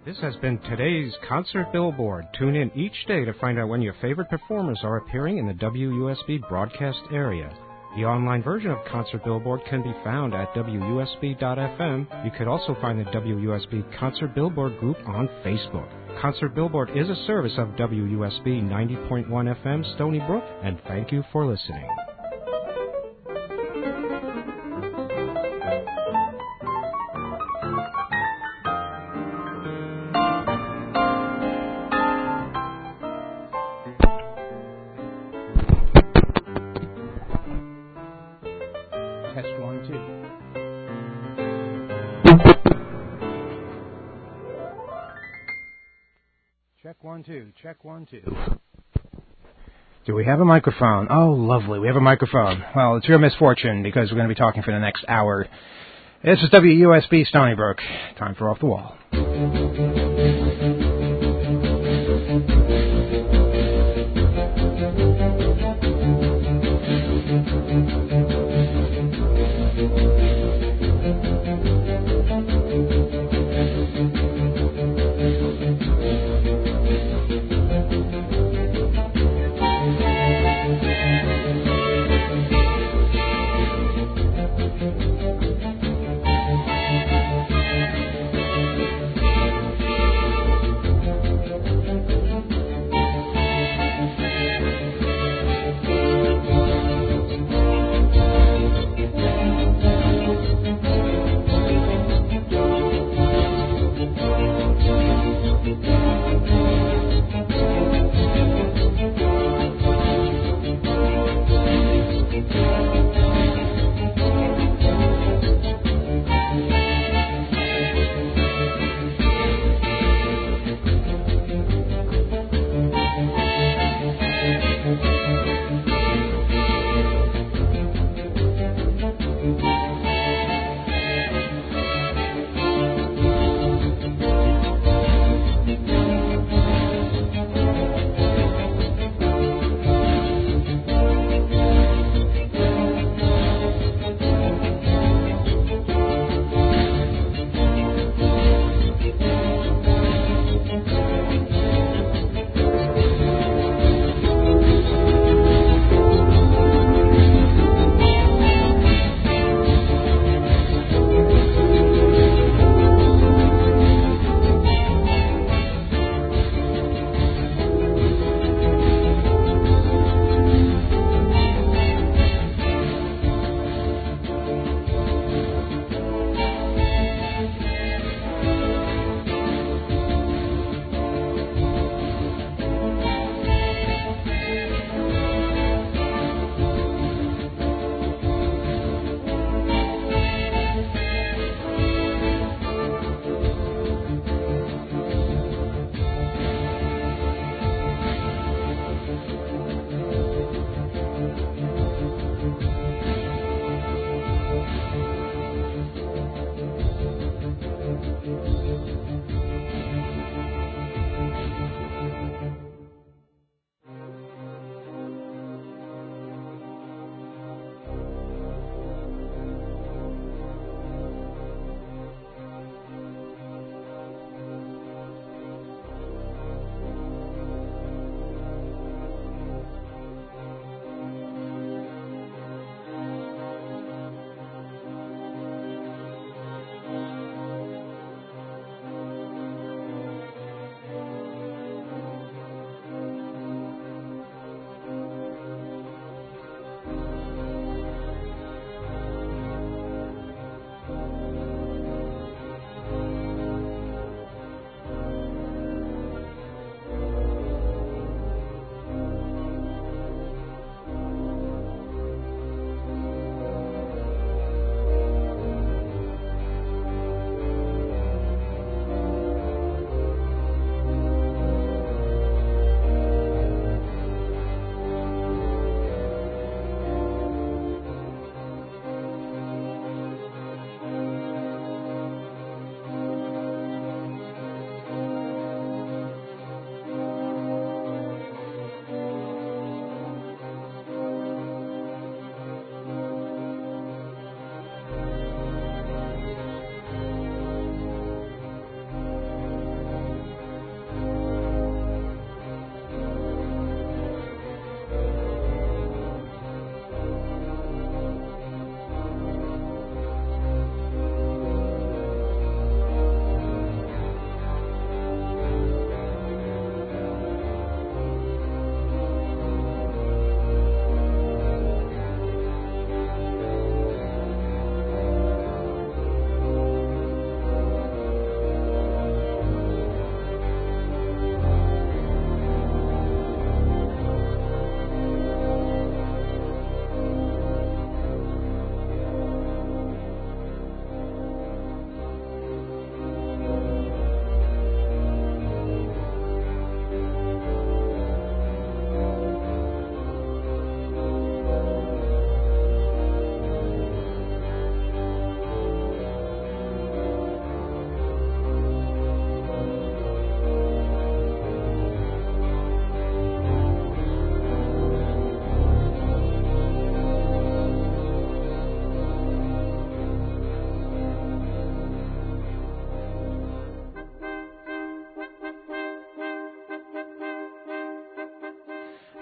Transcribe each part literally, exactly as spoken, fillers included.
This has been today's Concert Billboard. Tune in each day to find out when your favorite performers are appearing in the W U S B broadcast area. The online version of Concert Billboard can be found at W U S B dot F M. You could also find the W U S B Concert Billboard group on Facebook. Concert Billboard is a service of W U S B ninety point one F M Stony Brook, and thank you for listening. Test one, two. Check one, two. Check one, two. Do we have a microphone? Oh, lovely. We have a microphone. Well, it's your misfortune because we're going to be talking for the next hour. This is W U S B Stony Brook. Time for Off the Wall.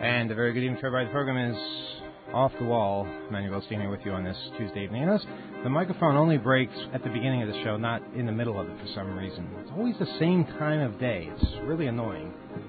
And a very good evening to everybody. The program is Off the Wall. Manuel Goldstein here with you on this Tuesday evening. And the microphone only breaks at the beginning of the show, not in the middle of it for some reason. It's always the same time of day. It's really annoying.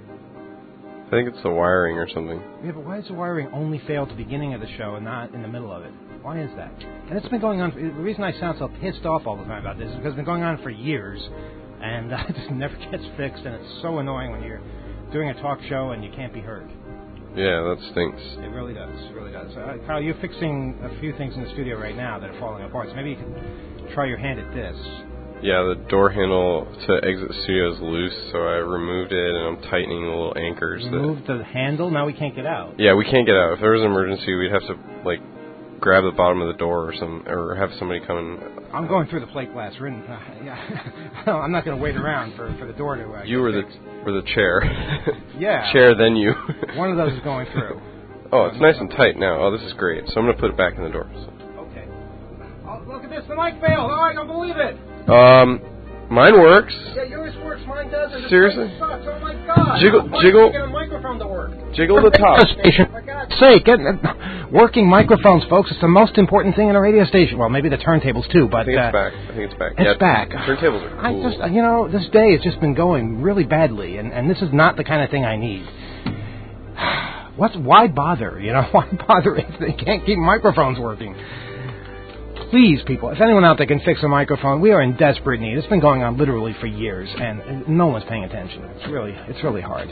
I think it's the wiring or something. Yeah, but why does the wiring only fail at the beginning of the show and not in the middle of it? Why is that? And it's been going on. The reason I sound so pissed off all the time about this is because it's been going on for years, and uh, it just never gets fixed, and it's so annoying when you're doing a talk show and you can't be heard. Yeah, that stinks. It really does. It really does. Uh, Kyle, you're fixing a few things in the studio right now that are falling apart, so maybe you can try your hand at this. Yeah, the door handle to exit the studio is loose, so I removed it, and I'm tightening the little anchors. You removed the handle? Now we can't get out. Yeah, we can't get out. If there was an emergency, we'd have to, like, grab the bottom of the door or some, or have somebody come and... I'm going through the plate glass. We're in, uh, yeah. I'm not going to wait around for, for the door to uh, You were fixed. the were the chair. Yeah. Chair, then you. One of those is going through. Oh, it's nice and tight now. Oh, this is great. So I'm going to put it back in the door. So. Okay. Oh, look at this. The mic failed. Oh, I don't believe it. Um... Mine works. Yeah, yours works, mine doesn't. Seriously? This sucks. Oh my God! Jiggle, How jiggle. Get a microphone to work. Jiggle the top. Station. For God's sake, get, uh, working microphones, folks. It's the most important thing in a radio station. Well, maybe the turntables too, but I think uh, it's back. I think it's back. It's yeah, back. Turntables are cool. I just, you know, this day has just been going really badly, and, and this is not the kind of thing I need. What's why bother? You know, why bother if they can't keep microphones working? Please, people, if anyone out there can fix a microphone, we are in desperate need. It's been going on literally for years, and no one's paying attention. It's really, it's really hard.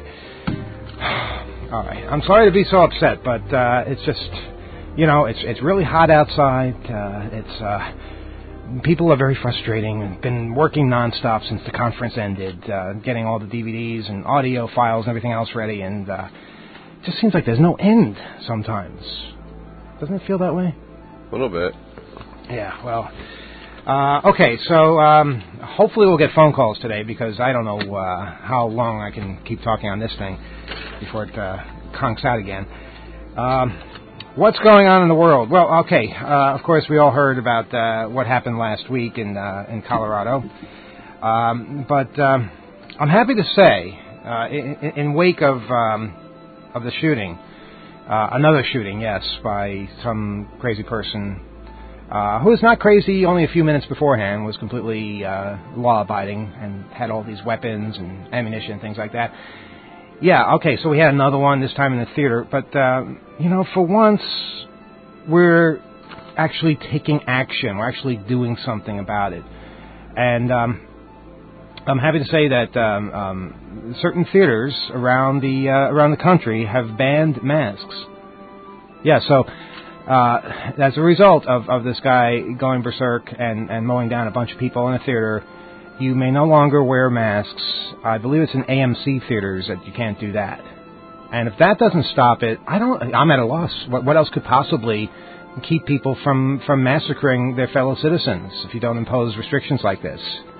All right, I'm sorry to be so upset, but uh, it's just, you know, it's it's really hot outside. Uh, it's uh, people are very frustrating. I've been working nonstop since the conference ended, uh, getting all the D V Ds and audio files and everything else ready, and uh, it just seems like there's no end sometimes. Doesn't it feel that way? A little bit. Yeah, well, uh, okay, so um, hopefully we'll get phone calls today because I don't know uh, how long I can keep talking on this thing before it uh, conks out again. Um, what's going on in the world? Well, okay, uh, of course we all heard about uh, what happened last week in uh, in Colorado, um, but um, I'm happy to say, uh, in, in wake of um, of the shooting, uh, another shooting, yes, by some crazy person. Uh, who was not crazy only a few minutes beforehand, was completely uh, law-abiding and had all these weapons and ammunition and things like that. Yeah, okay, so we had another one, this time in the theater. But, uh, you know, for once, we're actually taking action. We're actually doing something about it. And um, I'm happy to say that um, um, certain theaters around the, uh, around the country have banned masks. Yeah, so... Uh, as a result of, of this guy going berserk and, and mowing down a bunch of people in a theater, you may no longer wear masks. I believe it's in A M C theaters that you can't do that. And if that doesn't stop it, I don't. I'm at a loss. What, what else could possibly keep people from, from massacring their fellow citizens if you don't impose restrictions like this?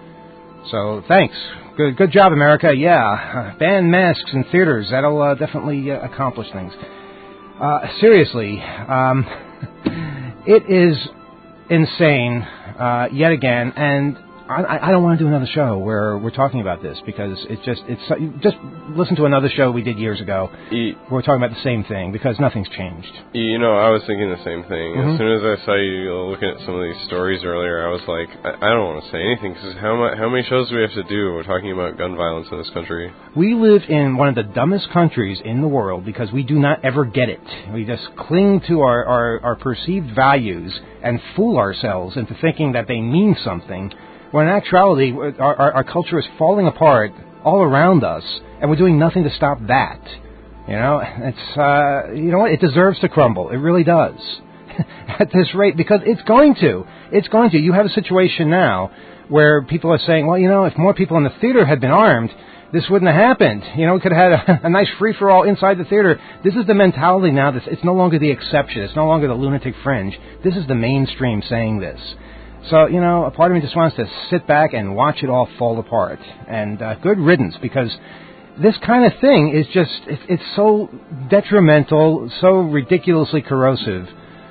So thanks. Good, good job, America. Yeah, uh, ban masks in theaters. That'll uh, definitely uh, accomplish things. Uh, seriously, um, it is insane, uh, yet again, and I, I don't want to do another show where we're talking about this because it's just, it's, just listen to another show we did years ago. E- we're talking about the same thing because nothing's changed. You know, I was thinking the same thing. Mm-hmm. As soon as I saw you looking at some of these stories earlier, I was like, I, I don't want to say anything because how, mu- how many shows do we have to do? We're talking about gun violence in this country. We live in one of the dumbest countries in the world because we do not ever get it. We just cling to our, our, our perceived values and fool ourselves into thinking that they mean something. When in actuality, our, our, our culture is falling apart all around us, and we're doing nothing to stop that. You know, it's uh, you know what? It deserves to crumble. It really does. At this rate, because it's going to. It's going to. You have a situation now where people are saying, well, you know, if more people in the theater had been armed, this wouldn't have happened. You know, we could have had a, a nice free-for-all inside the theater. This is the mentality now. That's, it's no longer the exception. It's no longer the lunatic fringe. This is the mainstream saying this. So, you know, a part of me just wants to sit back and watch it all fall apart. And uh, good riddance, because this kind of thing is just, it, it's so detrimental, so ridiculously corrosive.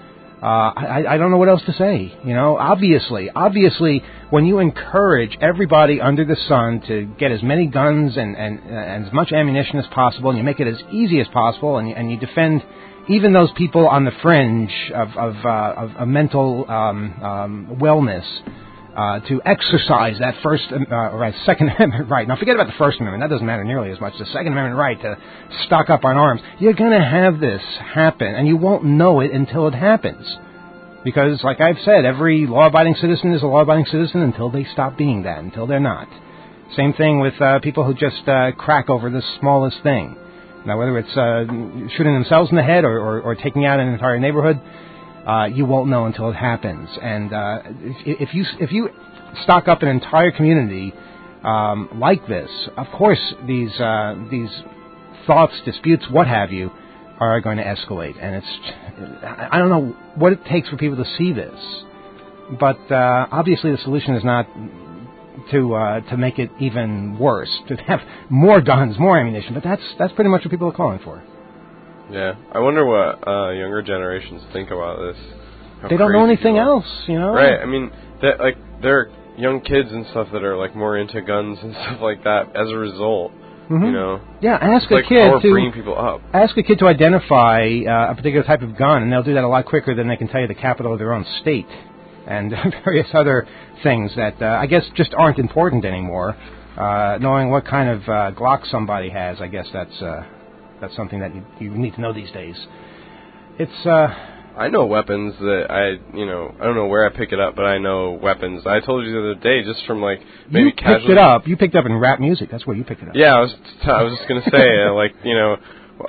Uh, I, I don't know what else to say. You know, obviously, obviously, when you encourage everybody under the sun to get as many guns and, and, and as much ammunition as possible, and you make it as easy as possible, and you, and you defend even those people on the fringe of of, uh, of, of mental um, um, wellness uh, to exercise that First uh, or right, Second Amendment right. Now, forget about the First Amendment. That doesn't matter nearly as much. The Second Amendment right to stock up on arms. You're going to have this happen, and you won't know it until it happens. Because, like I've said, every law-abiding citizen is a law-abiding citizen until they stop being that, until they're not. Same thing with uh, people who just uh, crack over the smallest thing. Now, whether it's uh, shooting themselves in the head or, or, or taking out an entire neighborhood, uh, you won't know until it happens. And uh, if, if you if you stock up an entire community um, like this, of course these uh, these thoughts, disputes, what have you, are going to escalate. And it's I don't know what it takes for people to see this, but uh, obviously the solution is not to uh, to make it even worse, to have more guns, more ammunition. But that's that's pretty much what people are calling for. Yeah, I wonder what uh, younger generations think about this. How they don't know anything people. else, you know. Right. I mean, that like there are young kids and stuff that are like more into guns and stuff like that as a result. Mm-hmm. You know. Yeah, ask it's a like kid how we're to bringing people up. Ask a kid to identify uh, a particular type of gun, and they'll do that a lot quicker than they can tell you the capital of their own state and various other things that uh, I guess just aren't important anymore. Uh, knowing what kind of uh, Glock somebody has, I guess that's uh, that's something that you, you need to know these days. It's. Uh, I know weapons that I, you know, I don't know where I pick it up, but I know weapons. I told you the other day, just from like maybe you casually. picked it up. You picked it up in rap music. That's where you picked it up. Yeah, I was. T- I was just gonna say, uh, like, you know,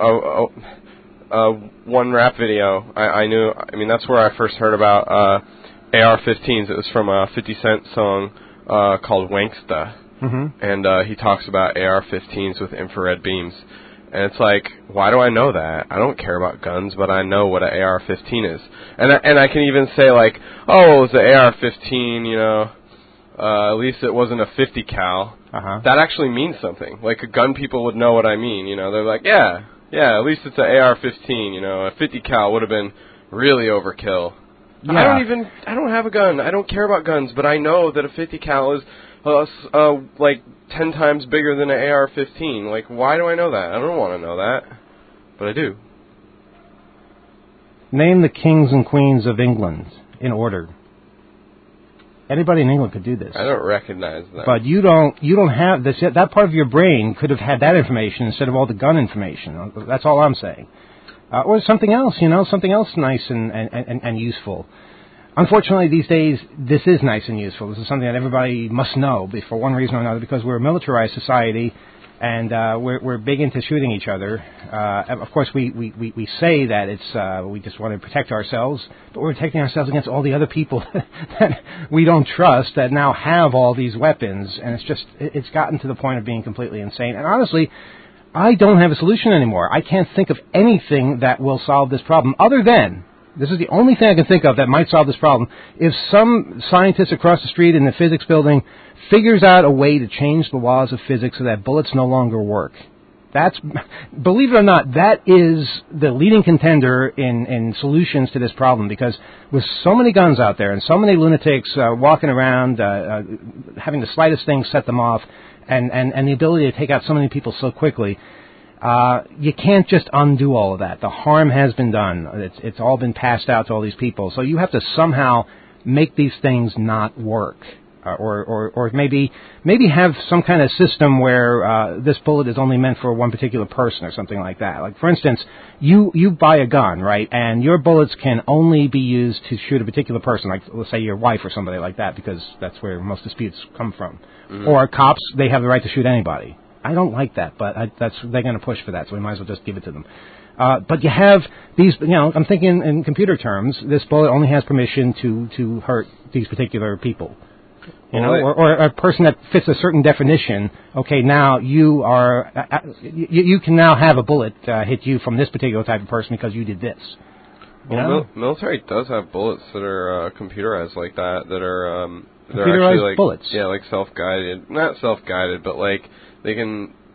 uh, uh, uh, one rap video. I, I knew. I mean, that's where I first heard about uh, A R fifteens. It was from a fifty Cent song uh, called Wanksta, mm-hmm. and uh, he talks about A R fifteens with infrared beams. And it's like, why do I know that? I don't care about guns, but I know what an A R fifteen is. And I, and I can even say, like, oh, it was an A R fifteen, you know, uh, at least it wasn't a fifty cal. Uh-huh. That actually means something. Like, gun people would know what I mean, you know. They're like, yeah, yeah, at least it's an A R fifteen, you know. A fifty cal would have been really overkill. Yeah. I don't even, I don't have a gun. I don't care about guns, but I know that a fifty cal is, uh, uh like, ten times bigger than an A R fifteen. Like, why do I know that? I don't want to know that, but I do. Name the kings and queens of England in order. Anybody in England could do this. I don't recognize that. But you don't. You don't have this. That part of your brain could have had that information instead of all the gun information. That's all I'm saying. Uh, or something else, you know, something else nice and, and, and, and useful. Unfortunately, these days, this is nice and useful. This is something that everybody must know for one reason or another, because we're a militarized society, and uh, we're, we're big into shooting each other. Uh, of course, we, we, we, we say that it's uh, we just want to protect ourselves, but we're protecting ourselves against all the other people that we don't trust that now have all these weapons, and it's just it's gotten to the point of being completely insane. And honestly, I don't have a solution anymore. I can't think of anything that will solve this problem other than... This is the only thing I can think of that might solve this problem. If some scientist across the street in the physics building figures out a way to change the laws of physics so that bullets no longer work. That's, believe it or not, that is the leading contender in, in solutions to this problem, because with so many guns out there and so many lunatics uh, walking around, uh, uh, having the slightest thing set them off, and, and, and the ability to take out so many people so quickly, Uh, you can't just undo all of that. The harm has been done. It's, it's all been passed out to all these people. So you have to somehow make these things not work, uh, or, or, or maybe maybe have some kind of system where uh, this bullet is only meant for one particular person or something like that. Like, for instance, you you buy a gun, right, and your bullets can only be used to shoot a particular person, like let's say your wife or somebody like that, because that's where most disputes come from. Mm-hmm. Or cops, they have the right to shoot anybody. I don't like that, but I, that's they're going to push for that, so we might as well just give it to them. Uh, but you have these, you know, I'm thinking in computer terms, this bullet only has permission to, to hurt these particular people. You know, or, or a person that fits a certain definition. Okay, now you are, uh, you, you can now have a bullet uh, hit you from this particular type of person because you did this. You well, know? mil- military does have bullets that are uh, computerized like that, that are, um, they're computerized actually like, bullets. Yeah, like self-guided. Not self-guided, but like, they can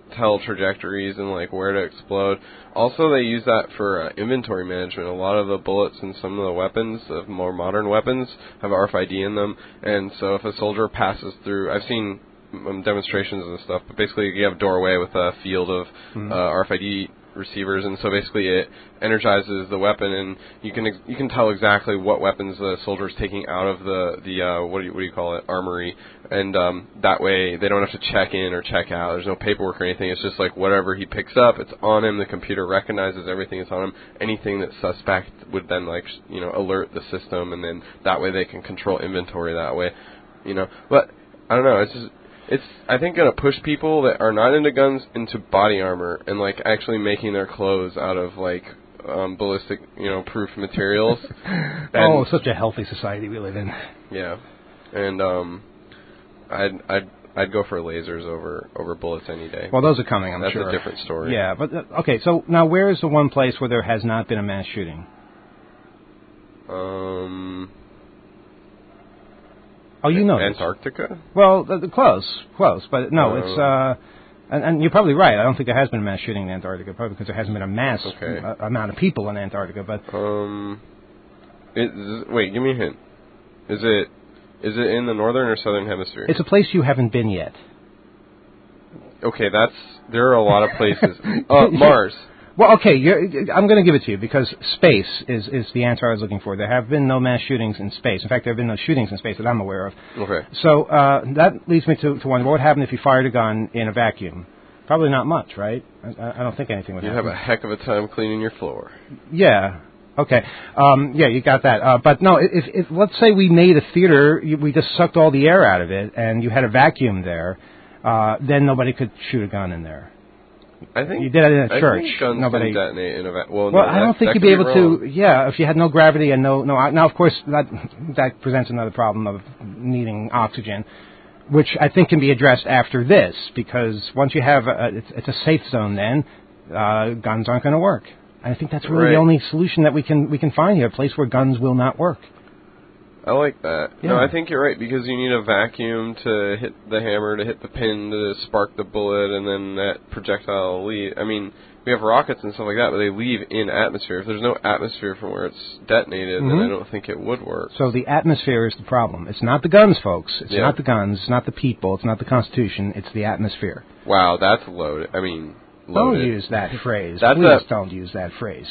tell trajectories and like where to explode. Also, they use that for uh, inventory management. A lot of the bullets in some of the weapons, of more modern weapons, have R F I D in them, and so if a soldier passes through, I've seen um, demonstrations and stuff, but basically you have a doorway with a field of mm-hmm. uh, R F I D receivers, and so basically it energizes the weapon, and you can you can tell exactly what weapons the soldier is taking out of the the uh, what do you what do you call it armory, and um, that way they don't have to check in or check out. There's no paperwork or anything. It's just like whatever he picks up, it's on him. The computer recognizes everything that's on him. Anything that's suspect would then like you know alert the system, and then that way they can control inventory that way, you know. But I don't know. It's just It's, I think, going to push people that are not into guns into body armor and, like, actually making their clothes out of, like, um, ballistic, you know, proof materials. Oh, such a healthy society we live in. Yeah. And um, I'd, I'd, I'd go for lasers over, over bullets any day. Well, those are coming, I'm That's sure. That's a different story. Yeah, but, uh, okay, so now where is the one place where there has not been a mass shooting? Um... Oh, you know Antarctica? This. Well, uh, close, close, but no, uh, it's, uh, and, and you're probably right. I don't think there has been a mass shooting in Antarctica, probably because there hasn't been a mass okay. uh, amount of people in Antarctica, but... Um, it, wait, give me a hint. Is it, is it in the northern or southern hemisphere? It's a place you haven't been yet. Okay, that's, there are a lot of places. uh, Mars. Well, okay, you're, I'm going to give it to you because space is, is the answer I was looking for. There have been no mass shootings in space. In fact, there have been no shootings in space that I'm aware of. Okay. So uh, that leads me to, to wonder, what would happen if you fired a gun in a vacuum? Probably not much, right? I, I don't think anything would You'd happen. You'd have a heck of a time cleaning your floor. Yeah. Okay. Um, yeah, you got that. Uh, but no, if, if let's say we made a theater, you, we just sucked all the air out of it, and you had a vacuum there, uh, then nobody could shoot a gun in there. I think you did it in a I church. Think guns Nobody can detonate in a va- well. Well, no, I don't that, think that you'd be able wrong. to. Yeah, if you had no gravity and no no. Now, of course, that that presents another problem of needing oxygen, which I think can be addressed after this, because once you have a, it's, it's a safe zone, then uh, guns aren't going to work. I think that's really right. the only solution that we can we can find here, a place where guns will not work. I like that. Yeah. No, I think you're right, because you need a vacuum to hit the hammer, to hit the pin, to spark the bullet, and then that projectile will leave. I mean, we have rockets and stuff like that, but they leave in atmosphere. If there's no atmosphere from where it's detonated, mm-hmm. then I don't think it would work. So the atmosphere is the problem. It's not the guns, folks. It's yeah. not the guns. It's not the people. It's not the Constitution. It's the atmosphere. Wow, that's loaded. I mean... Loaded. Don't use that phrase. That's Please a, don't use that phrase.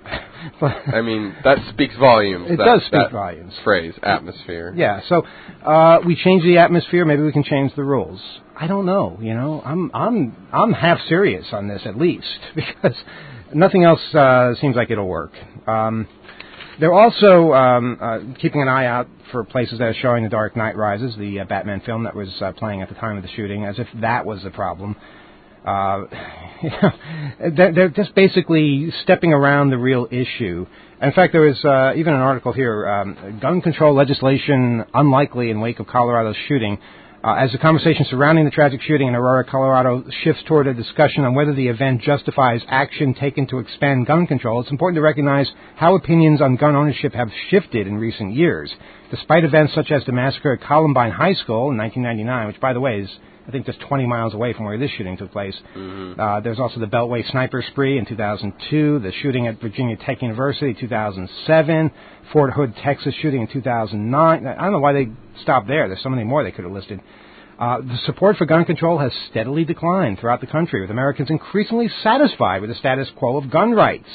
I mean, that speaks volumes. It that, does speak that volumes. Phrase, atmosphere. Yeah, so uh, we change the atmosphere. Maybe we can change the rules. I don't know. You know, I'm I'm I'm half serious on this at least, because nothing else uh, seems like it'll work. Um, they're also um, uh, keeping an eye out for places that are showing The Dark Knight Rises, the uh, Batman film that was uh, playing at the time of the shooting, as if that was a problem. Uh, you know, they're, they're just basically stepping around the real issue. In fact, there was uh, even an article here, um, gun control legislation unlikely in wake of Colorado's shooting. Uh, as the conversation surrounding the tragic shooting in Aurora, Colorado shifts toward a discussion on whether the event justifies action taken to expand gun control, it's important to recognize how opinions on gun ownership have shifted in recent years. Despite events such as the massacre at Columbine High School in nineteen ninety-nine, which, by the way, is I think just twenty miles away from where this shooting took place. Mm-hmm. Uh, there's also the Beltway sniper spree in two thousand two, the shooting at Virginia Tech University in two thousand seven, Fort Hood, Texas shooting in two thousand nine. I don't know why they stopped there. There's so many more they could have listed. Uh, the support for gun control has steadily declined throughout the country, with Americans increasingly satisfied with the status quo of gun rights.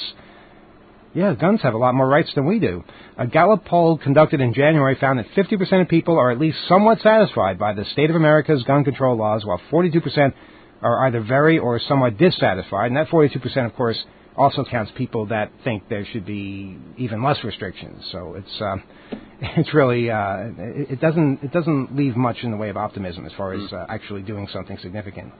Yeah, guns have a lot more rights than we do. A Gallup poll conducted in January found that fifty percent of people are at least somewhat satisfied by the state of America's gun control laws, while forty-two percent are either very or somewhat dissatisfied. And that forty-two percent, of course, also counts people that think there should be even less restrictions. So it's uh, it's really uh, it, it doesn't it doesn't leave much in the way of optimism as far as uh, actually doing something significant.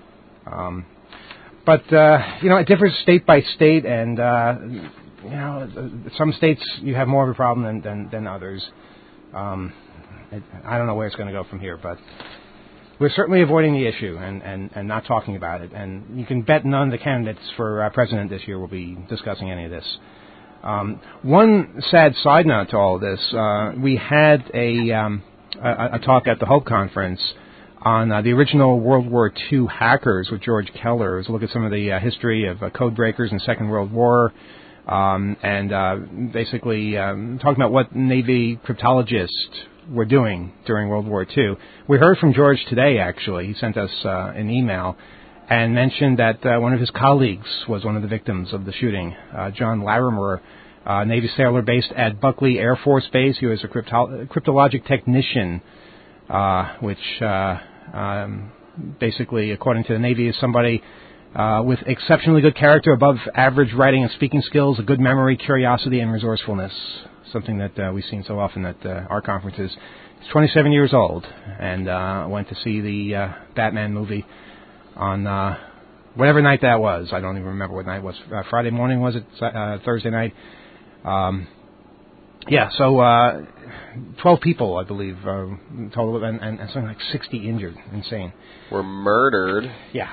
Um, but uh, you know, it differs state by state, and uh, you know, some states you have more of a problem than than, than others. Um, it, I don't know where it's going to go from here, but we're certainly avoiding the issue and, and, and not talking about it. And you can bet none of the candidates for uh, president this year will be discussing any of this. Um, one sad side note to all of this, uh, we had a, um, a, a talk at the Hope Conference on uh, the original World War Two hackers with George Keller. It was a look at some of the uh, history of uh, code breakers in the Second World War, um, and uh, basically um, talking about what Navy cryptologists were doing during World War Two. We heard from George today, actually. He sent us uh, an email and mentioned that uh, one of his colleagues was one of the victims of the shooting, uh, John Larimer, uh, Navy sailor based at Buckley Air Force Base. He was a crypto- cryptologic technician, uh, which uh, um, basically, according to the Navy, is somebody uh, with exceptionally good character, above average writing and speaking skills, a good memory, curiosity, and resourcefulness, something that uh, we've seen so often at uh, our conferences. He's twenty-seven years old and uh, went to see the uh, Batman movie on uh, whatever night that was. I don't even remember what night it was. Uh, Friday morning, was it? Uh, Thursday night? Um, yeah, so uh, twelve people, I believe, uh, total, and, and, and something like sixty injured. Insane. Were murdered. Yeah.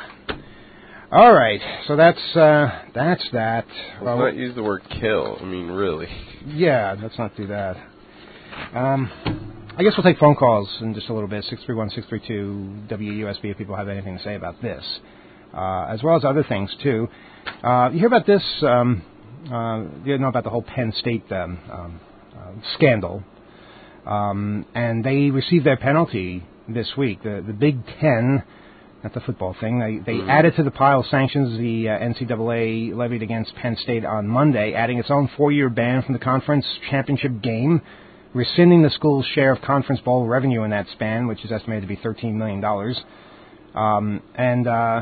All right, so that's uh, that's that. Let's well, not use the word kill. I mean, really. Yeah, let's not do that. Um, I guess we'll take phone calls in just a little bit, six three one, six three two, W U S B, if people have anything to say about this, uh, as well as other things, too. Uh, you hear about this, um, uh, you know about the whole Penn State um, um, uh, scandal, um, and they received their penalty this week. The, the Big Ten, not the football thing, they, they mm. added to the pile of sanctions the uh, N C double A levied against Penn State on Monday, adding its own four-year ban from the conference championship game, rescinding the school's share of conference bowl revenue in that span, which is estimated to be thirteen million dollars. Um, and, uh,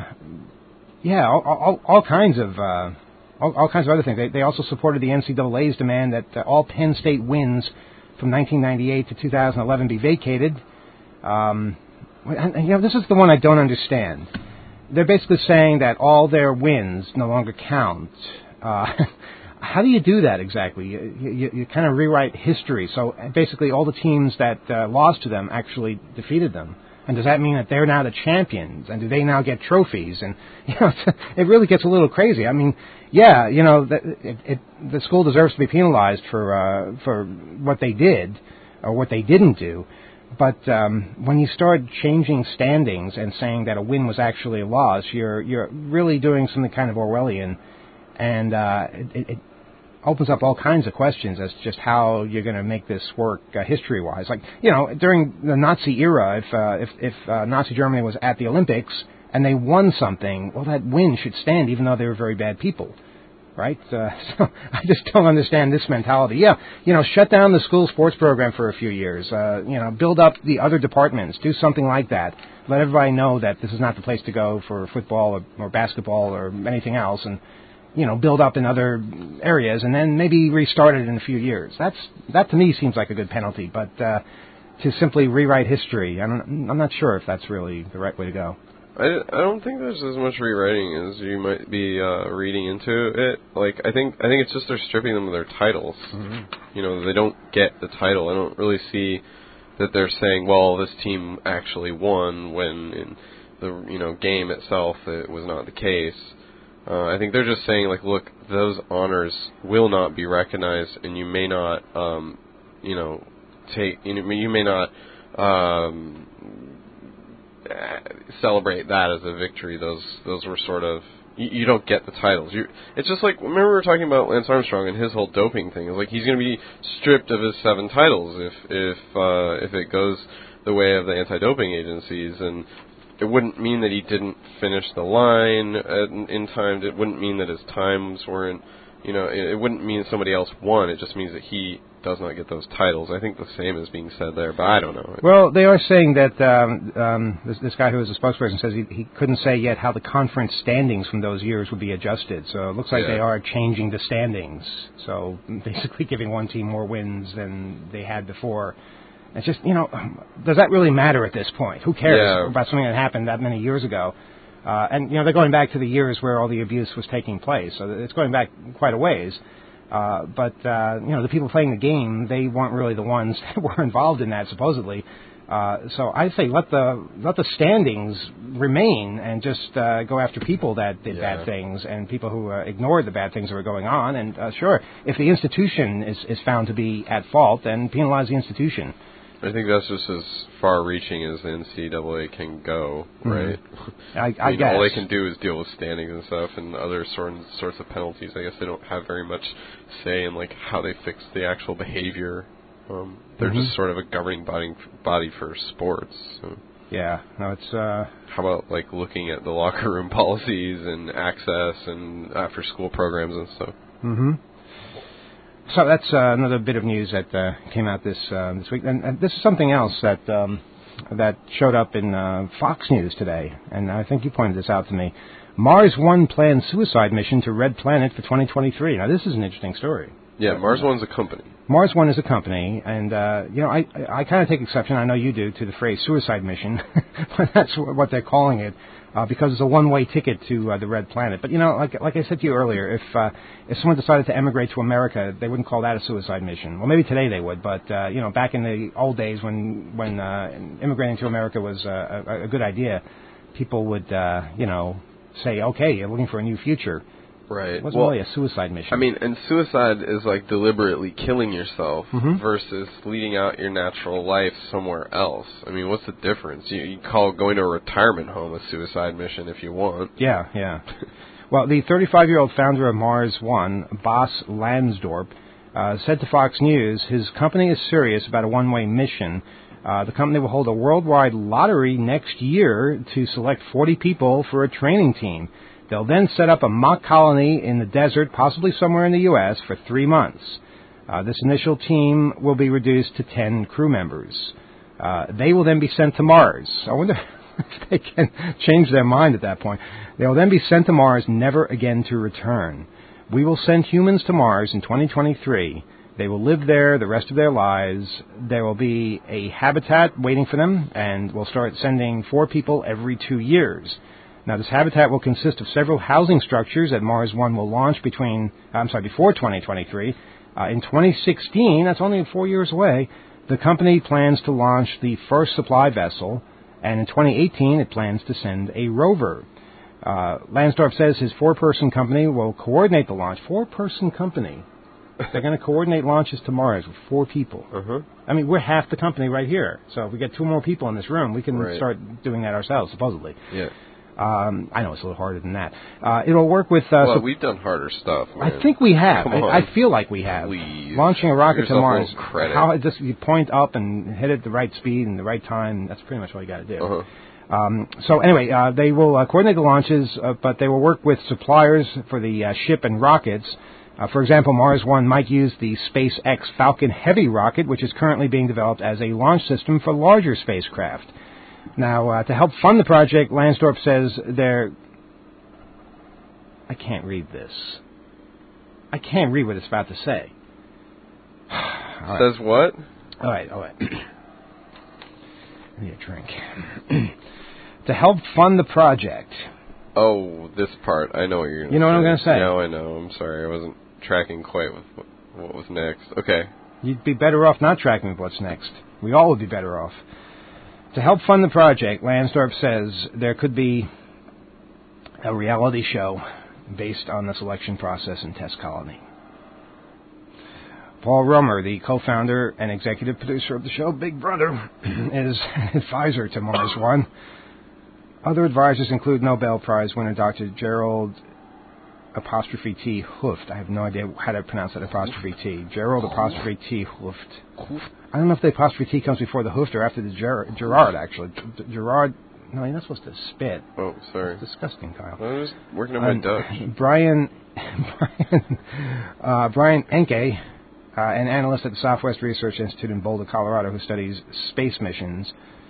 yeah, all, all, all kinds of uh, all, all kinds of other things. They, they also supported the N C double A's demand that uh, all Penn State wins from nineteen ninety-eight to two thousand eleven be vacated. Um, and, and, you know, this is the one I don't understand. They're basically saying that all their wins no longer count. Uh How do you do that exactly? You, you, you kind of rewrite history. So basically all the teams that uh, lost to them actually defeated them. And does that mean that they're now the champions? And do they now get trophies? And, you know, it really gets a little crazy. I mean, yeah, you know, the, it, it, the school deserves to be penalized for uh, for what they did or what they didn't do. But um, when you start changing standings and saying that a win was actually a loss, you're you're really doing something kind of Orwellian. And uh, it, it opens up all kinds of questions as to just how you're going to make this work uh, history-wise. Like, you know, during the Nazi era, if uh, if, if uh, Nazi Germany was at the Olympics and they won something, well, that win should stand even though they were very bad people, right? Uh, so I just don't understand this mentality. Yeah, you know, shut down the school sports program for a few years. Uh, you know, build up the other departments. Do something like that. Let everybody know that this is not the place to go for football or, or basketball or anything else, and you know, build up in other areas, and then maybe restart it in a few years. That's that to me seems like a good penalty. But uh, to simply rewrite history, I'm, I'm not sure if that's really the right way to go. I, I don't think there's as much rewriting as you might be uh, reading into it. Like I think I think it's just they're stripping them of their titles. Mm-hmm. You know, they don't get the title. I don't really see that they're saying, well, this team actually won when in the you know game itself it was not the case. Uh, I think they're just saying, like, look, those honors will not be recognized, and you may not, um, you know, take, you, know, you may not um, celebrate that as a victory. Those, those were sort of, you, you don't get the titles. You, it's just like, remember we were talking about Lance Armstrong and his whole doping thing. It's like he's going to be stripped of his seven titles if, if, uh, if it goes the way of the anti-doping agencies, and it wouldn't mean that he didn't finish the line in, in time. It wouldn't mean that his times weren't, you know, it, it wouldn't mean somebody else won. It just means that he does not get those titles. I think the same is being said there, but I don't know. Well, they are saying that um, um, this, this guy who is a spokesperson says he, he couldn't say yet how the conference standings from those years would be adjusted. So it looks like yeah. they are changing the standings. So basically giving one team more wins than they had before. It's just, you know, does that really matter at this point? Who cares yeah. about something that happened that many years ago? Uh, and, you know, they're going back to the years where all the abuse was taking place. So it's going back quite a ways. Uh, but, uh, you know, the people playing the game, they weren't really the ones that were involved in that, supposedly. Uh, so I say let the let the standings remain and just uh, go after people that did yeah. bad things and people who uh, ignored the bad things that were going on. And, uh, sure, if the institution is, is found to be at fault, then penalize the institution. I think that's just as far-reaching as the N C double A can go, right? Mm-hmm. I, I, I mean, guess. all they can do is deal with standings and stuff, and other sort sorts of penalties. I guess they don't have very much say in like how they fix the actual behavior. Um, they're mm-hmm. just sort of a governing body body for sports. So. Yeah, no, it's. Uh, how about like looking at the locker room policies and access and after-school programs and stuff? Mm-hmm. So that's uh, another bit of news that uh, came out this uh, this week, and, and this is something else that um, that showed up in uh, Fox News today, and I think you pointed this out to me. Mars One plans suicide mission to Red Planet for twenty twenty-three. Now, this is an interesting story. Yeah, Mars One's a company. Mars One is a company, and uh, you know, I I, I kind of take exception. I know you do to the phrase suicide mission, but that's what they're calling it. Uh, because it's a one-way ticket to uh, the Red Planet. But, you know, like like I said to you earlier, if uh, if someone decided to emigrate to America, they wouldn't call that a suicide mission. Well, maybe today they would, but, uh, you know, back in the old days when, when uh, immigrating to America was uh, a, a good idea, people would, uh, you know, say, okay, you're looking for a new future. Right. It wasn't well, really a suicide mission. I mean, and suicide is like deliberately killing yourself mm-hmm. versus leading out your natural life somewhere else. I mean, what's the difference? You, you call going to a retirement home a suicide mission if you want. Yeah, yeah. Well, the thirty-five-year-old founder of Mars One, Bas Lansdorp, uh, said to Fox News his company is serious about a one-way mission. Uh, the company will hold a worldwide lottery next year to select forty people for a training team. They'll then set up a mock colony in the desert, possibly somewhere in the U S, for three months. Uh, this initial team will be reduced to ten crew members. Uh, they will then be sent to Mars. I wonder if they can change their mind at that point. They will then be sent to Mars, never again to return. We will send humans to Mars in twenty twenty-three. They will live there the rest of their lives. There will be a habitat waiting for them, and we'll start sending four people every two years. Now, this habitat will consist of several housing structures that Mars One will launch between, I'm sorry, before twenty twenty-three. Uh, in twenty sixteen, that's only four years away, the company plans to launch the first supply vessel, and in twenty eighteen, it plans to send a rover. Uh, Lansdorp says his four-person company will coordinate the launch. Four-person company. They're going to coordinate launches to Mars with four people. Uh-huh. I mean, we're half the company right here. So if we get two more people in this room, we can right. start doing that ourselves, supposedly. Yeah. Um, I know it's a little harder than that. Uh, it'll work with... Uh, well, so we've done harder stuff, man. I think we have. Come I, on. I feel like we have. Please. Launching a rocket to Mars. Credit. How just you point up and hit it at the right speed and the right time. That's pretty much all you got to do. Uh-huh. Um, so anyway, uh, they will uh, coordinate the launches, uh, but they will work with suppliers for the uh, ship and rockets. Uh, for example, Mars One might use the SpaceX Falcon Heavy rocket, which is currently being developed as a launch system for larger spacecraft. Now, uh, to help fund the project, Lansdorp says they're... I can't read this. I can't read what it's about to say. Right. Says what? All right, all right. I need a drink. To help fund the project. Oh, this part. I know what you're going to say. You know what I'm going to say? No, I know. I'm sorry. I wasn't tracking quite with what, what was next. Okay. You'd be better off not tracking with what's next. We all would be better off. To help fund the project, Lansdorp says there could be a reality show based on the selection process and test colony. Paul Romer, the co-founder and executive producer of the show Big Brother, is an advisor to Mars One. Other advisors include Nobel Prize winner Doctor Gerald apostrophe T Hooft. I have no idea how to pronounce that apostrophe T. Gerald apostrophe T Hooft. I don't know if the apostrophe T comes before the Hooft or after the Ger- Gerard, actually. G- Gerard, no, you're not supposed to spit. Oh, sorry. It's disgusting, Kyle. I was working on my um, duck. Brian, Brian, uh, Brian Enke, uh, an analyst at the Southwest Research Institute in Boulder, Colorado, who studies space missions.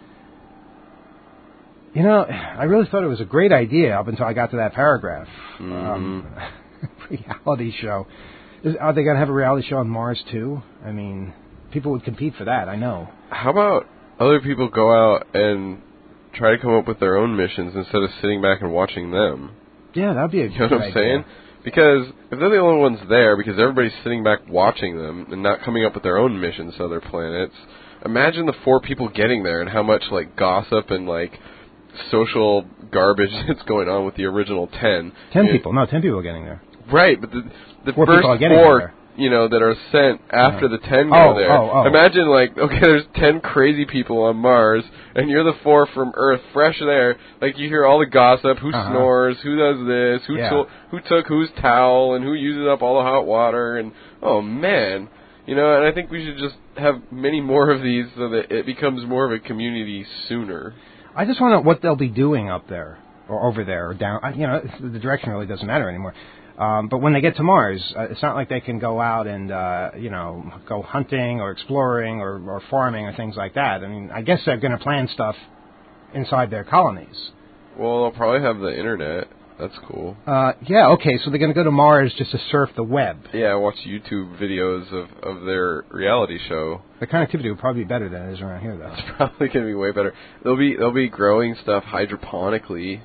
You know, I really thought it was a great idea up until I got to that paragraph. Mm-hmm. Um, reality show. Is, are they going to have a reality show on Mars, too? I mean, people would compete for that, I know. How about other people go out and try to come up with their own missions instead of sitting back and watching them? Yeah, that would be a You know good what I'm idea. saying? Because if they're the only ones there, because everybody's sitting back watching them and not coming up with their own missions to other planets, imagine the four people getting there and how much, like, gossip and, like, social garbage that's going on with the original ten. Ten you people. No, ten people are getting there. Right, but the, the Four first people are getting four there. you know, that are sent after the ten go oh, there. Oh, oh. Imagine, like, okay, there's ten crazy people on Mars, and you're the four from Earth, fresh there. Like, you hear all the gossip, who uh-huh. snores, who does this, who, yeah. to- who took whose towel, and who uses up all the hot water, and, oh, man. You know, and I think we should just have many more of these so that it becomes more of a community sooner. I just wonder what they'll be doing up there, or over there, or down. You know, the direction really doesn't matter anymore. Um, but when they get to Mars, uh, it's not like they can go out and, uh, you know, go hunting or exploring or, or farming or things like that. I mean, I guess they're going to plan stuff inside their colonies. Well, they'll probably have the internet. That's cool. Uh, yeah, okay, so they're going to go to Mars just to surf the web. Yeah, watch YouTube videos of, of their reality show. The connectivity will probably be better than it is around here, though. It's probably going to be way better. They'll be they'll be growing stuff hydroponically.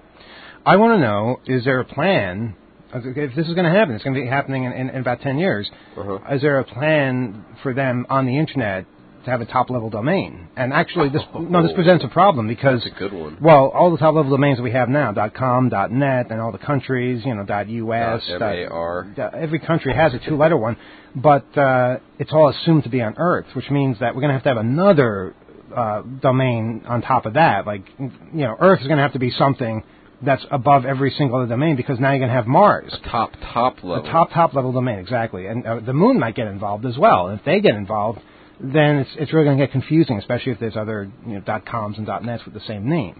I want to know, is there a plan... If this is going to happen, it's going to be happening in, in, in about ten years. Uh-huh. Is there a plan for them on the Internet to have a top-level domain? And actually, this oh, no, this presents a problem because... That's a good one. Well, all the top-level domains that we have now, .com, .net, and all the countries, you know, .us... M A R. Every country has a two-letter one, but uh, it's all assumed to be on Earth, which means that we're going to have to have another uh, domain on top of that. Like, you know, Earth is going to have to be something... that's above every single other domain because now you're going to have Mars. A top, top level. A top, top level domain, exactly. And uh, the moon might get involved as well. And if they get involved, then it's it's really going to get confusing, especially if there's other you know, .coms and .nets with the same name.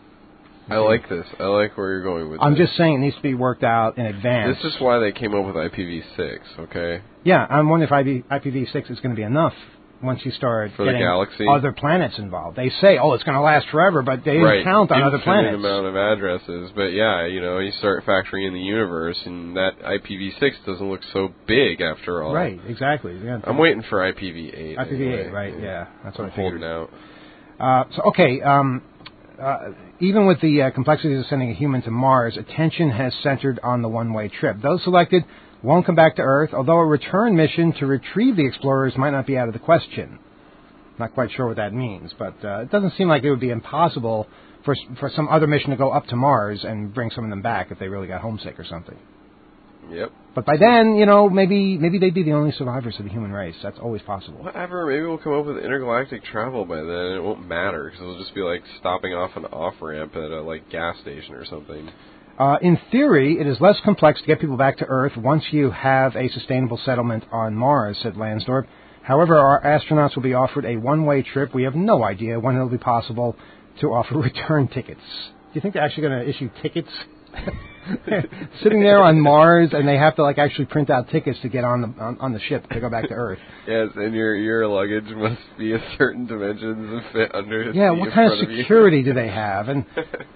I like this. I like where you're going with I'm this. just saying it needs to be worked out in advance. This is why they came up with I P v six, okay? Yeah, I'm wondering if I P v six is going to be enough once you start For getting the galaxy? other planets involved. They say, oh, it's going to last forever, but they right. didn't count on Infinite other planets. amount of addresses. But, yeah, you know, you start factoring in the universe, and that I P v six doesn't look so big after all. Right, exactly. Yeah, I'm waiting for I P v eight. I P v eight, anyway. right, yeah. That's what I'm I figured. holding out. Uh, so, okay, um, uh, even with the uh, complexities of sending a human to Mars, attention has centered on the one-way trip. Those selected won't come back to Earth, although a return mission to retrieve the explorers might not be out of the question. Not quite sure what that means, but uh, it doesn't seem like it would be impossible for for some other mission to go up to Mars and bring some of them back if they really got homesick or something. Yep. But by then, you know, maybe maybe they'd be the only survivors of the human race. That's always possible. Whatever. Maybe we'll come up with intergalactic travel by then, and it won't matter because it'll just be like stopping off an off-ramp at a like gas station or something. Uh, in theory, it is less complex to get people back to Earth once you have a sustainable settlement on Mars, said Lansdorp. However, our astronauts will be offered a one-way trip. We have no idea when it will be possible to offer return tickets. Do you think they're actually going to issue tickets? Sitting there on Mars, and they have to like actually print out tickets to get on the on, on the ship to go back to Earth. Yes, and your your luggage must be a certain dimensions and fit under. Yeah, what kind of security do they have? And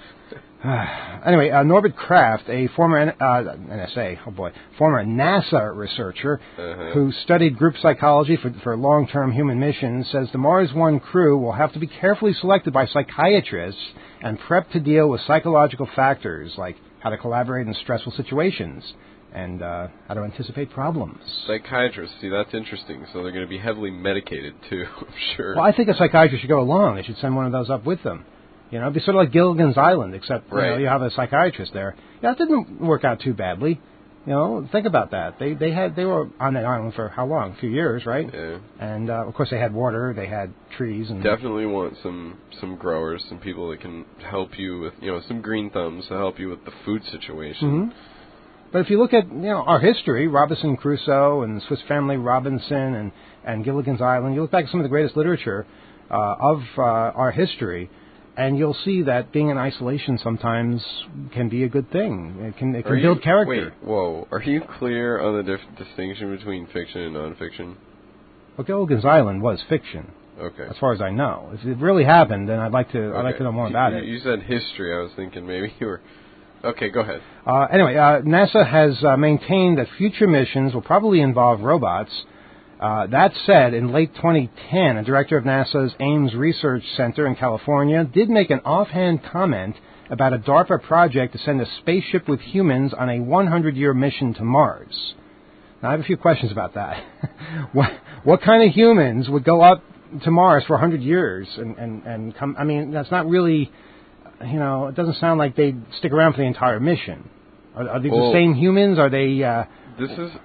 uh, anyway, uh, Norbert Kraft, a former N- uh, N S A, oh boy, former NASA researcher uh-huh. who studied group psychology for for long-term human missions, says the Mars One crew will have to be carefully selected by psychiatrists and prepped to deal with psychological factors like how to collaborate in stressful situations, and uh, how to anticipate problems. Psychiatrists, see, that's interesting. So they're going to be heavily medicated, too, I'm sure. Well, I think a psychiatrist should go along. They should send one of those up with them. You know, it'd be sort of like Gilligan's Island, except right. you know, you have a psychiatrist there. Yeah, it didn't work out too badly. You know, think about that. They they had they were on that island for how long? A few years, right? Yeah. And uh, of course they had water, they had trees, and definitely want some some growers, some people that can help you with you know some green thumbs to help you with the food situation. Mm-hmm. But if you look at you know our history, Robinson Crusoe and Swiss Family Robinson and and Gilligan's Island, you look back at some of the greatest literature uh, of uh, our history. And you'll see that being in isolation sometimes can be a good thing. It can it can you, build character. Wait, whoa. Are you clear on the dif- distinction between fiction and nonfiction? Well, Gilligan's Island was fiction. Okay. As far as I know. If it really happened, then I'd like to okay. I'd like to know more you, about you, it. You said history. I was thinking maybe you were... Okay, go ahead. Uh, anyway, uh, NASA has uh, maintained that future missions will probably involve robots. Uh, that said, in late twenty ten, a director of NASA's Ames Research Center in California did make an offhand comment about a DARPA project to send a spaceship with humans on a hundred-year mission to Mars. Now, I have a few questions about that. what, what kind of humans would go up to Mars for one hundred years and, and, and come... I mean, that's not really... You know, it doesn't sound like they'd stick around for the entire mission. Are, are these well, the same humans? Are they... Uh, this is...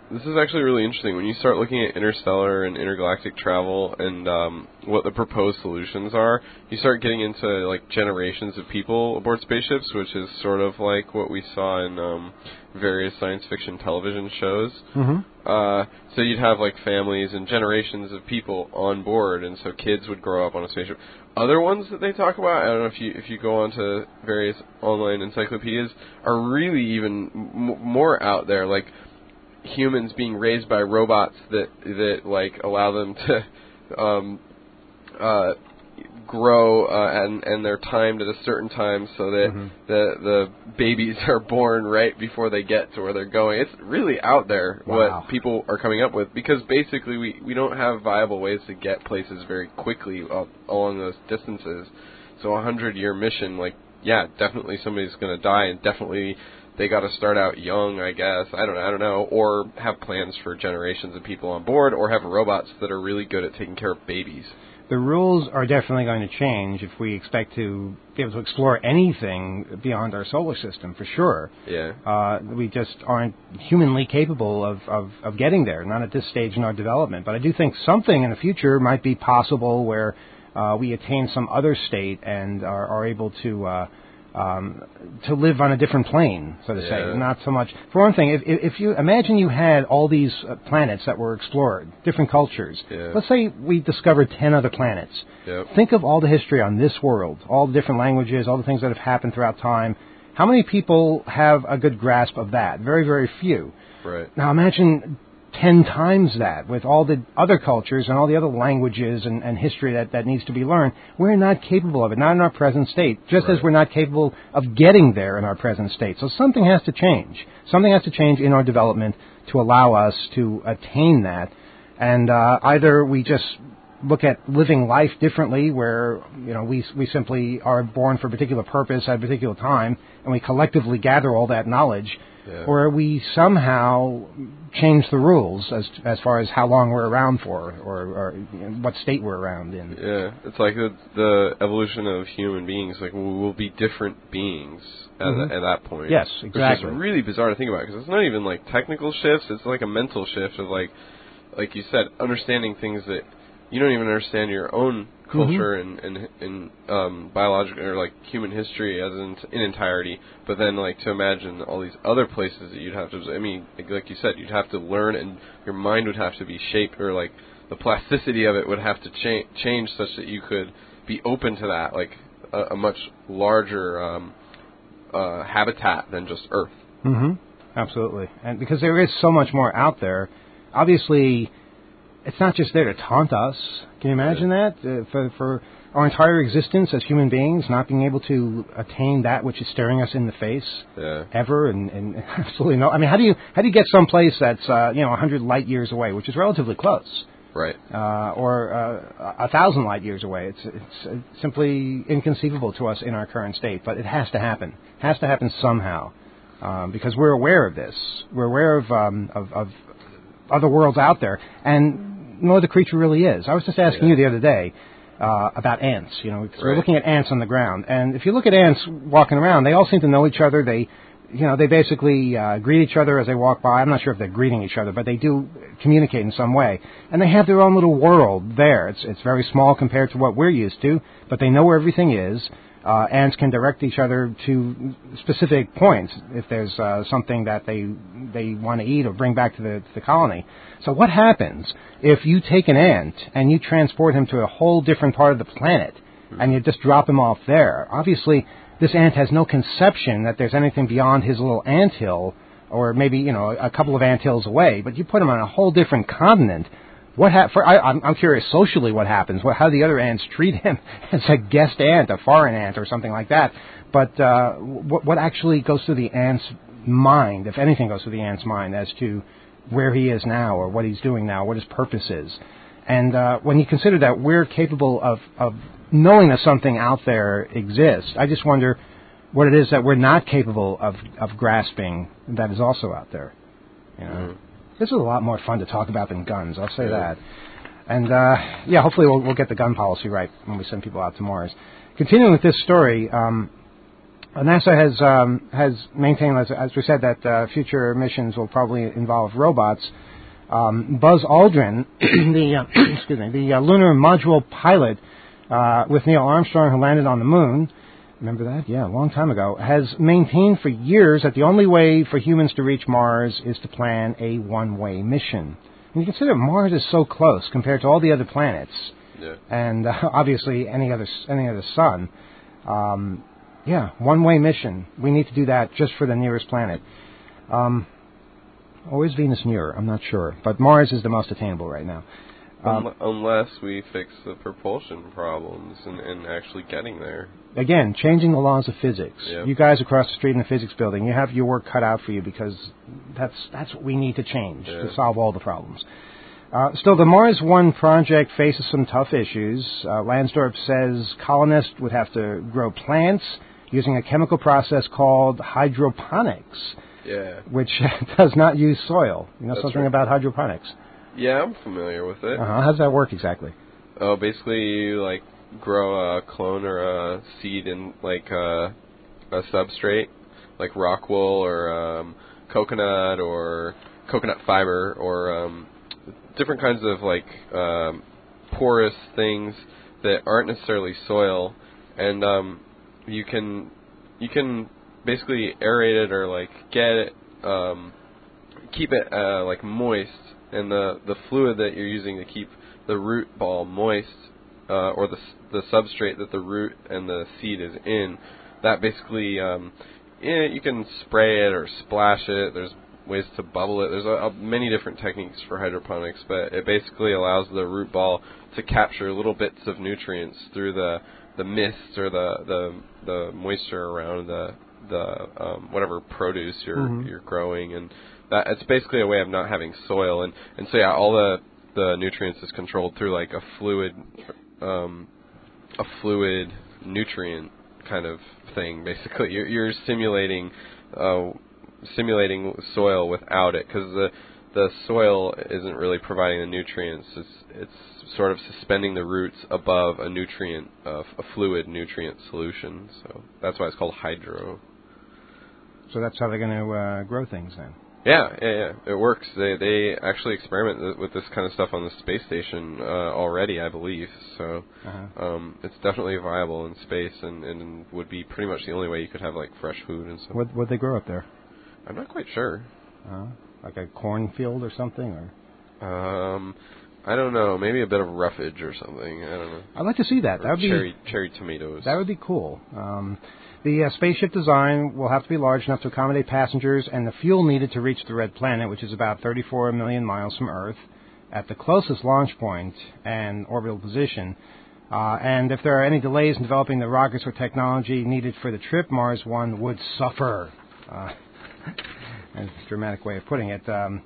this is actually really interesting. When you start looking at interstellar and intergalactic travel and um, what the proposed solutions are, you start getting into like generations of people aboard spaceships, which is sort of like what we saw in um, various science fiction television shows. Mm-hmm. Uh, so you'd have like families and generations of people on board, and so kids would grow up on a spaceship. Other ones that they talk about, I don't know if you if you go onto various online encyclopedias, are really even m- more out there, like humans being raised by robots that that like allow them to um, uh, grow uh, and and they're timed at a certain time so that mm-hmm. the the babies are born right before they get to where they're going. It's really out there wow. what people are coming up with, because basically we we don't have viable ways to get places very quickly uh, along those distances. So a hundred year mission, like yeah, definitely somebody's going to die, and definitely they got to start out young, I guess. I don't know, I don't know, or have plans for generations of people on board, or have robots that are really good at taking care of babies. The rules are definitely going to change if we expect to be able to explore anything beyond our solar system, for sure. Yeah. Uh, we just aren't humanly capable of, of, of getting there, not at this stage in our development. But I do think something in the future might be possible where uh, we attain some other state and are, are able to uh, um, to live on a different plane, so to yeah. say. Not so much. For one thing, if, if you imagine you had all these uh, planets that were explored, different cultures. Yeah. Let's say we discovered ten other planets. Yep. Think of all the history on this world, all the different languages, all the things that have happened throughout time. How many people have a good grasp of that? Very, very few. Right. Now imagine ten times that with all the other cultures and all the other languages and, and history that, that needs to be learned. We're not capable of it, not in our present state, just right. as we're not capable of getting there in our present state. So something has to change. Something has to change in our development to allow us to attain that. And uh, either we just look at living life differently, where you know we we simply are born for a particular purpose at a particular time, and we collectively gather all that knowledge, yeah. or we somehow change the rules as as far as how long we're around for, or, or you know, what state we're around in. Yeah, it's like the, the evolution of human beings. Like we will be different beings at, mm-hmm. the, at that point. Yes, exactly. Which is really bizarre to think about, because it's not even like technical shifts. It's like a mental shift of like, like you said, understanding things that you don't even understand your own culture mm-hmm. and and, and um, biological or like human history as in, in entirety. But then like to imagine all these other places that you'd have to. I mean, like, like you said, you'd have to learn, and your mind would have to be shaped, or like the plasticity of it would have to cha- change such that you could be open to that, like a, a much larger um, uh, habitat than just Earth. Mm-hmm. Absolutely, and because there is so much more out there, obviously. It's not just there to taunt us. Can you imagine yeah. that? Uh, for, for our entire existence as human beings, not being able to attain that which is staring us in the face yeah. ever, and, and absolutely no. I mean, how do you how do you get someplace that's uh, you know a hundred light years away, which is relatively close, right? Uh, or uh, a thousand light years away? It's it's simply inconceivable to us in our current state. But it has to happen. It has to happen somehow, um, because we're aware of this. We're aware of um, of, of other worlds out there, and no other creature really is. I was just asking yeah. you the other day uh, about ants. You know, right. we're looking at ants on the ground, and if you look at ants walking around, they all seem to know each other. They, you know, they basically uh, greet each other as they walk by. I'm not sure if they're greeting each other, but they do communicate in some way, and they have their own little world there. It's it's very small compared to what we're used to, but they know where everything is. Uh, ants can direct each other to specific points if there's uh, something that they they want to eat or bring back to the, to the colony. So what happens if you take an ant and you transport him to a whole different part of the planet mm-hmm. and you just drop him off there? Obviously, this ant has no conception that there's anything beyond his little anthill, or maybe you know a couple of anthills away. But you put him on a whole different continent. What ha- for, I, I'm, I'm curious socially what happens, what, how the other ants treat him as a guest ant, a foreign ant, or something like that. But uh, what, what actually goes through the ant's mind, if anything goes through the ant's mind, as to where he is now or what he's doing now, what his purpose is. And uh, when you consider that we're capable of, of knowing that something out there exists, I just wonder what it is that we're not capable of, of grasping that is also out there. You know? Mm-hmm. This is a lot more fun to talk about than guns, I'll say yeah. that. And, uh, yeah, hopefully we'll, we'll get the gun policy right when we send people out to Mars. Continuing with this story, um, Uh, NASA has um, has maintained, as, as we said, that uh, future missions will probably involve robots. Um, Buzz Aldrin, the uh, excuse me, the uh, lunar module pilot uh, with Neil Armstrong, who landed on the moon. Remember that? Yeah, a long time ago. Has maintained for years that the only way for humans to reach Mars is to plan a one-way mission. And you consider Mars is so close compared to all the other planets, yeah. and uh, obviously any other any other sun. Um, yeah, one-way mission. We need to do that just for the nearest planet. Um, or is Venus nearer? I'm not sure. But Mars is the most attainable right now. Um, Unless we fix the propulsion problems and, and actually getting there. Again, changing the laws of physics. Yep. You guys across the street in the physics building, you have your work cut out for you because that's that's what we need to change yeah. to solve all the problems. Uh, still, the Mars One project faces some tough issues. Uh, Lansdorp says colonists would have to grow plants using a chemical process called hydroponics, yeah. which does not use soil. You know That's something right. about hydroponics? Yeah, I'm familiar with it. Uh-huh. How does that work exactly? Oh, basically you like grow a clone or a seed in like a, a substrate, like rock wool or um, coconut or coconut fiber or um, different kinds of like um, porous things that aren't necessarily soil, and um, you can you can basically aerate it or like get it, um, keep it uh, like moist. And the, the fluid that you're using to keep the root ball moist, uh, or the the substrate that the root and the seed is in, that basically, um, yeah, you can spray it or splash it. There's ways to bubble it. There's a, a, many different techniques for hydroponics, but it basically allows the root ball to capture little bits of nutrients through the, the mist or the, the the moisture around the the um, whatever produce you're Mm-hmm. you're growing, and that it's basically a way of not having soil, and, and so yeah, all the, the nutrients is controlled through like a fluid, um, a fluid nutrient kind of thing. Basically, you're, you're simulating, uh, simulating soil without it, because the the soil isn't really providing the nutrients. It's it's sort of suspending the roots above a nutrient, uh, a fluid nutrient solution. So that's why it's called hydro. So that's how they're going to uh, grow things then. Yeah, yeah, yeah. It works. They they actually experiment with this kind of stuff on the space station uh, already, I believe. So Uh-huh. um, it's definitely viable in space, and, and would be pretty much the only way you could have like fresh food and stuff. What would they grow up there? I'm not quite sure. Uh, like a cornfield or something, or Um, I don't know. Maybe a bit of roughage or something. I don't know. I'd like to see that. Or That would cherry be cherry tomatoes. that would be cool. Um, the uh, spaceship design will have to be large enough to accommodate passengers and the fuel needed to reach the Red Planet, which is about thirty-four million miles from Earth, at the closest launch point and orbital position. Uh, and if there are any delays in developing the rockets or technology needed for the trip, Mars One would suffer. Uh, that's a dramatic way of putting it. Um,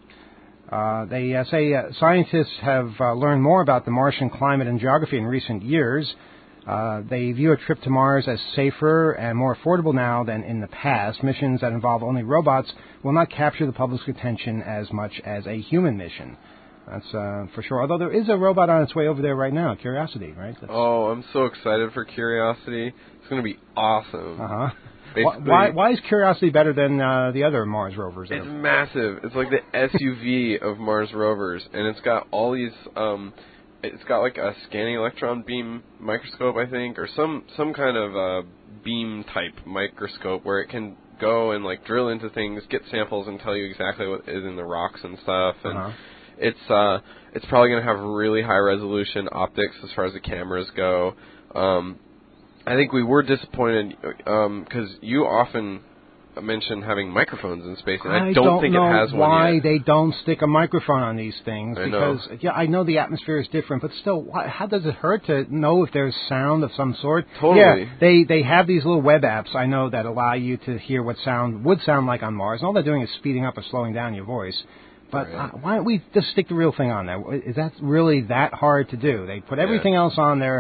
uh, they uh, say uh, scientists have uh, learned more about the Martian climate and geography in recent years. Uh, they view a trip to Mars as safer and more affordable now than in the past. Missions that involve only robots will not capture the public's attention as much as a human mission. That's uh, for sure. Although there is a robot on its way over there right now, Curiosity, right? That's oh, I'm so excited for Curiosity. It's going to be awesome. Uh-huh. Basically, Why, why is Curiosity better than uh, the other Mars rovers? It's massive. It's like the S U V of Mars rovers, and it's got all these. Um, it's got like a scanning electron beam microscope, I think, or some some kind of uh, beam type microscope where it can go and like drill into things, get samples, and tell you exactly what is in the rocks and stuff. And Uh-huh. it's uh, it's probably going to have really high resolution optics as far as the cameras go. Um, I think we were disappointed because um, you often mention having microphones in space, and I, I don't, don't think know it has one why yet. they don't stick a microphone on these things. I because know. yeah, I know the atmosphere is different, but still, why, how does it hurt to know if there's sound of some sort? Totally. Yeah, they they have these little web apps I know that allow you to hear what sound would sound like on Mars. And all they're doing is speeding up or slowing down your voice. But Right. uh, why don't we just stick the real thing on there? Is that really that hard to do? They put everything Yeah. else on there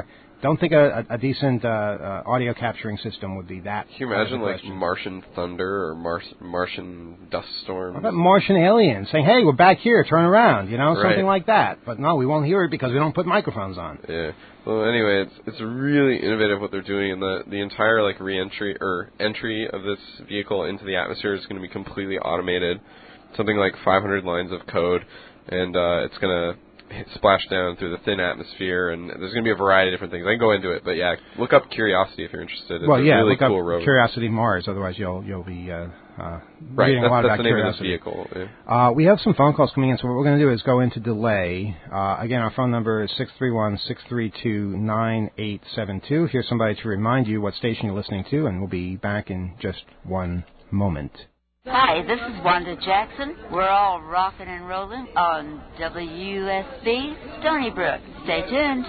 don't think a, a, a decent uh, uh, audio capturing system would be that. Can you imagine like Martian thunder or Mars, Martian dust storms? What about Martian aliens saying, "Hey, we're back here, turn around," you know, right. something like that. But no, we won't hear it because we don't put microphones on. Yeah. Well, anyway, it's it's really innovative what they're doing, and the the entire like re-entry or entry of this vehicle into the atmosphere is going to be completely automated. Something like five hundred lines of code, and uh, it's going to hit, splash down through the thin atmosphere, and there's going to be a variety of different things. I can go into it, but yeah, look up Curiosity if you're interested. It's well, a yeah, really look cool up rover. Curiosity Mars, otherwise you'll you'll be uh, uh, right. reading That's, a lot that's about the name Curiosity. of this vehicle. Yeah. Uh, we have some phone calls coming in, so what we're going to do is go into delay. Uh, again, our phone number is six three one, six three two, nine eight seven two. Here's somebody to remind you what station you're listening to, and we'll be back in just one moment. Hi, this is Wanda Jackson. We're all rocking and rolling on W U S B Stony Brook. Stay tuned.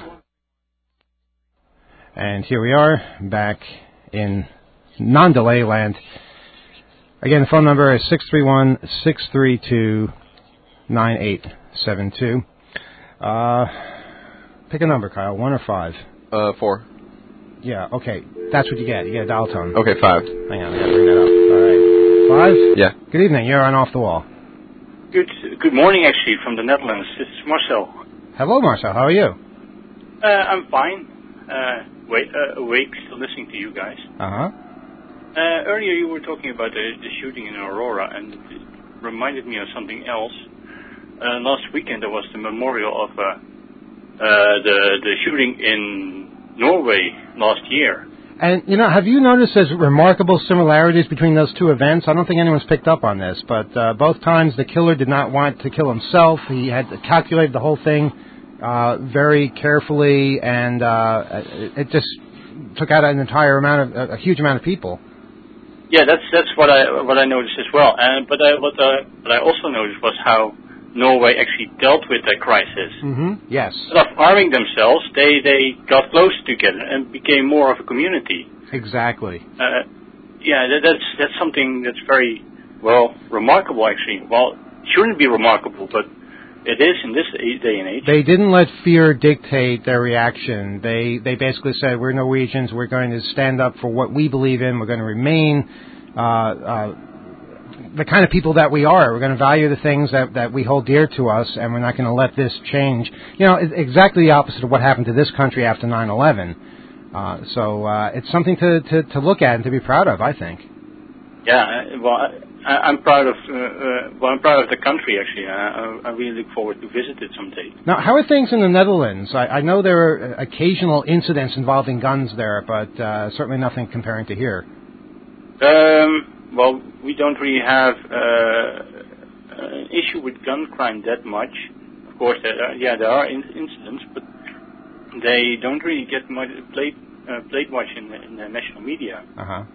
And here we are, back in non-delay land. Again, the phone number is six three one, six three two, nine eight seven two. Uh, pick a number, Kyle, one or five? Uh, four. Yeah, okay. That's what you get. You get a dial tone. Okay, five. Hang on, I gotta bring that up. All right. Five? Yeah. Good evening. You're on Off the Wall. Good good morning, actually, from the Netherlands. This is Marcel. Hello, Marcel. How are you? Uh, I'm fine. Uh, wait, uh, awake, still listening to you guys. Uh-huh. Uh, earlier you were talking about the, the shooting in Aurora, and it reminded me of something else. Uh, last weekend there was the memorial of uh, uh, the, the shooting in Norway last year. And, you know, have you noticed there's remarkable similarities between those two events? I don't think anyone's picked up on this, but uh, both times the killer did not want to kill himself. He had calculated the whole thing uh, very carefully, and uh, it, it just took out an entire amount of, a huge amount of people. Yeah, that's that's what I what I noticed as well. And but I, what, uh, what I also noticed was how Norway actually dealt with that crisis. Mm-hmm. Yes. Instead of arming themselves, they, they got closer together and became more of a community. Exactly. Uh, yeah, that, that's that's something that's very, well, remarkable, actually. Well, it shouldn't be remarkable, but it is in this day and age. They didn't let fear dictate their reaction. They they basically said, we're Norwegians, we're going to stand up for what we believe in, we're going to remain uh, uh, the kind of people that we are. We're going to value the things that, that we hold dear to us, and we're not going to let this change. You know, it's exactly the opposite of what happened to this country after nine eleven. Uh, so uh, it's something to, to, to look at and to be proud of, I think. Yeah, well, I, I'm proud of uh, uh, well, I'm proud of the country, actually. I, I really look forward to visit it someday. Now, how are things in the Netherlands? I, I know there are occasional incidents involving guns there, but uh, certainly nothing comparing to here. Um, well, we don't really have uh, an issue with gun crime that much. Of course, there are, yeah, there are in- incidents, but they don't really get much played uh, played much in the, in the national media. Uh huh.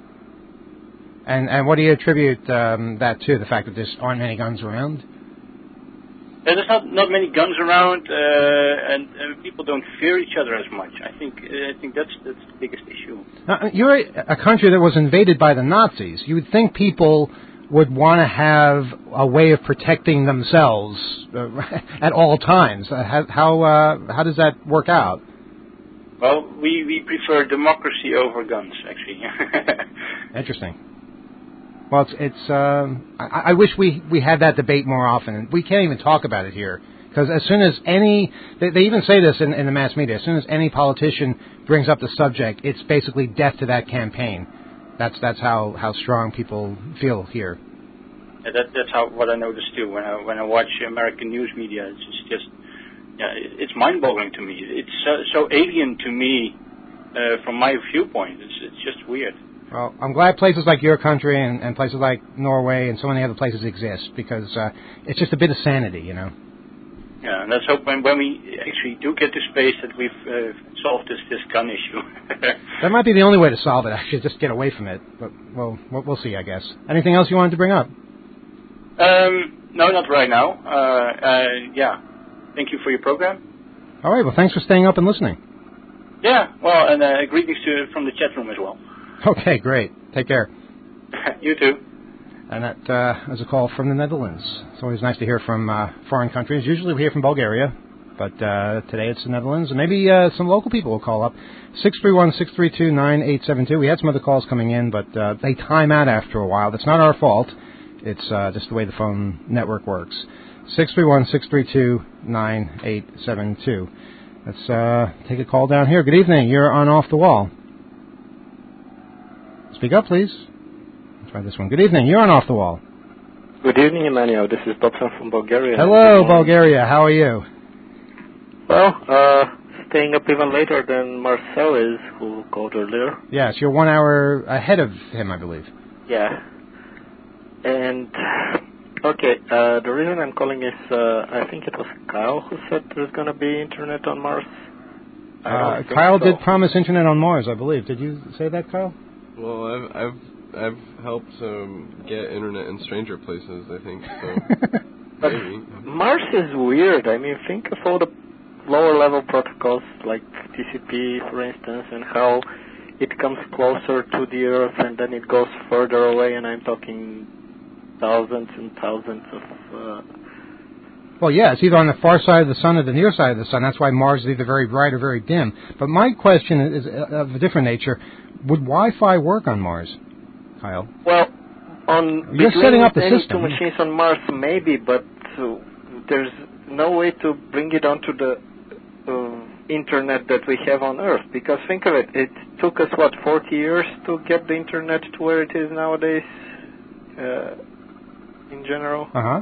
And and what do you attribute um, that to? The fact that there aren't many guns around? Uh, there's not not many guns around, uh, and, and people don't fear each other as much. I think uh, I think that's that's the biggest issue. Now, you're a, a country that was invaded by the Nazis. You would think people would want to have a way of protecting themselves uh, at all times. Uh, how how, uh, how does that work out? Well, we, we prefer democracy over guns, actually. Interesting. Well, it's, it's um, I, I wish we, we had that debate more often. And we can't even talk about it here. Because as soon as any, they, they even say this in, in the mass media, as soon as any politician brings up the subject, it's basically death to that campaign. That's that's how, how strong people feel here. Yeah, that, that's how what I notice too. When I when I watch American news media, it's just, just yeah, it, it's mind-boggling to me. It's so, so alien to me uh, from my viewpoint. It's it's just weird. Well, I'm glad places like your country and, and places like Norway and so many other places exist, because uh, it's just a bit of sanity, you know. Yeah, and let's hope when, when we actually do get to space that we've uh, solved this, this gun issue. That might be the only way to solve it, actually, just get away from it. But, well, we'll see, I guess. Anything else you wanted to bring up? Um, no, not right now. Uh, uh, yeah, thank you for your program. All right, well, thanks for staying up and listening. Yeah, well, and uh, greetings to from the chat room as well. Okay, great. Take care. You too. And that uh, is a call from the Netherlands. It's always nice to hear from uh, foreign countries. Usually we hear from Bulgaria, But uh, today it's the Netherlands, and maybe uh, some local people will call up. six three one, six three two, nine eight seven two. We had some other calls coming in, but uh, they time out after a while. That's not our fault. It's uh, just the way the phone network works. six three one, six three two, nine eight seven two. Let's uh, take a call down here. Good evening. You're on Off the Wall. Speak up, please. Let's try this one. Good evening. You're on Off the Wall. Good evening, Emmanuel. This is Bobson from Bulgaria. Hello, Bulgaria. How are you? Well, uh, staying up even later than Marcel is, who called earlier. Yes, you're one hour ahead of him, I believe. Yeah. And, okay, uh, the reason I'm calling is, uh, I think it was Kyle who said there's going to be internet on Mars. I Uh, don't think Kyle so. did promise internet on Mars, I believe. Did you say that, Kyle? Well, I've I've I've helped um, get internet in stranger places, I think. So But maybe. Mars is weird. I mean, think of all the lower level protocols like T C P, for instance, and how it comes closer to the Earth and then it goes further away, and I'm talking thousands and thousands of... Uh, Well, yeah, it's either on the far side of the sun or the near side of the sun. That's why Mars is either very bright or very dim. But my question is of a different nature. Would Wi-Fi work on Mars, Kyle? well, on You're setting up the any system. two machines on Mars, maybe, but uh, there's no way to bring it onto the uh, internet that we have on Earth. Because think of it, it took us, what, forty years to get the internet to where it is nowadays, uh, in general? Uh-huh.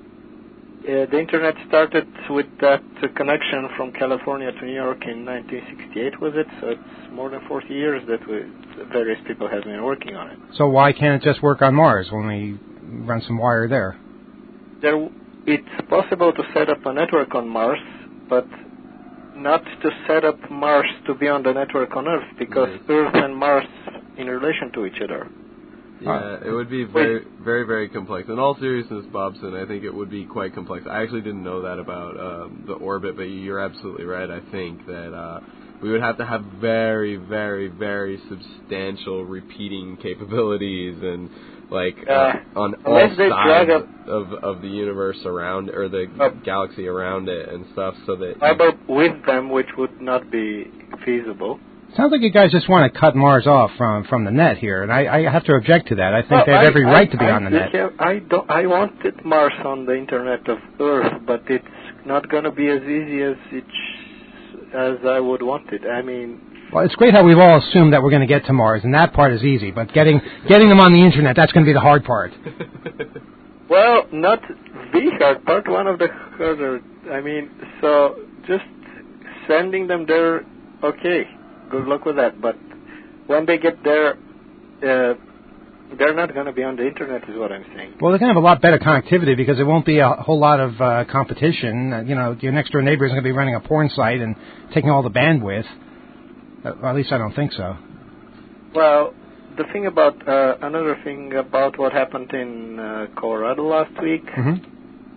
Uh, the internet started with that uh, connection from California to New York in nineteen sixty-eight, was it? So it's more than forty years that we, various people have been working on it. So why can't it just work on Mars when we run some wire there? There, it's possible to set up a network on Mars, but not to set up Mars to be on the network on Earth, because Yes. Earth and Mars in relation to each other. Yeah, it would be very, very, very complex. In all seriousness, Bobson, I think it would be quite complex. I actually didn't know that about um, the orbit, but you're absolutely right. I think that uh, we would have to have very, very, very substantial repeating capabilities and like uh, Uh, on all unless they drag sides up- of of the universe around or the Uh, galaxy around it and stuff, so that Fiber with them, which would not be feasible. Sounds like you guys just want to cut Mars off from, from the net here, and I, I have to object to that. I think Well, they have I- every I- right to be I on the net. have- I don't. I wanted Mars on the internet of Earth, but it's not going to be as easy as it sh- as I would want it. I mean, Well, it's great how we've all assumed that we're going to get to Mars, and that part is easy. But getting getting them on the internet, that's going to be the hard part. well, not the hard part. One of the harder. I mean, so just sending them there. Okay, good luck with that. But when they get there, uh, they're not going to be on the internet, is what I'm saying. Well, they're going to have a lot better connectivity because there won't be a whole lot of uh, competition. Uh, you know, your next door neighbor isn't going to be running a porn site and taking all the bandwidth. Uh, or at least I don't think so. Well, the thing about uh, another thing about what happened in uh, Colorado last week, Mm-hmm.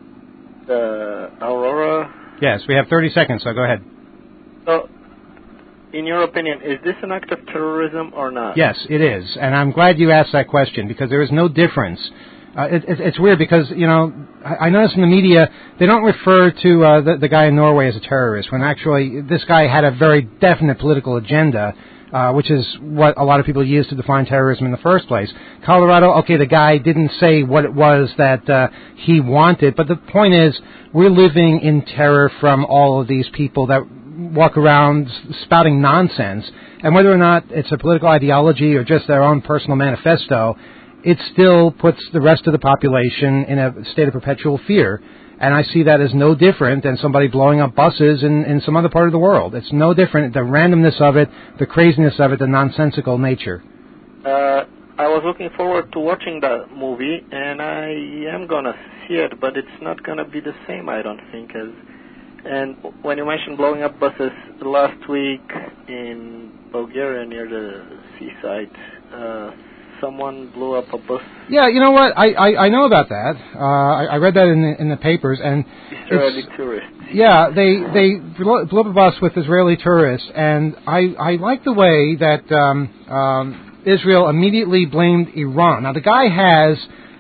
the Aurora. Yes, we have thirty seconds, so go ahead. So, in your opinion, is this an act of terrorism or not? Yes, it is, and I'm glad you asked that question because there is no difference. Uh, it, it, it's weird because, you know, I, I notice in the media they don't refer to uh, the, the guy in Norway as a terrorist when actually this guy had a very definite political agenda, uh, which is what a lot of people use to define terrorism in the first place. Colorado, okay, the guy didn't say what it was that uh, he wanted, but the point is we're living in terror from all of these people that walk around spouting nonsense, and whether or not it's a political ideology or just their own personal manifesto, it still puts the rest of the population in a state of perpetual fear. And I see that as no different than somebody blowing up buses in, in some other part of the world. It's no different. The randomness of it, the craziness of it, the nonsensical nature. Uh, I was looking forward to watching that movie, and I am going to see it, but it's not going to be the same, I don't think, as... And when you mentioned blowing up buses last week in Bulgaria near the seaside, uh, someone blew up a bus. Yeah, you know what? I, I, I know about that. Uh, I, I read that in the, in the papers, and Israeli it's, tourists. yeah, they they blew blew up a bus with Israeli tourists, and I I like the way that um, um, Israel immediately blamed Iran. Now the guy has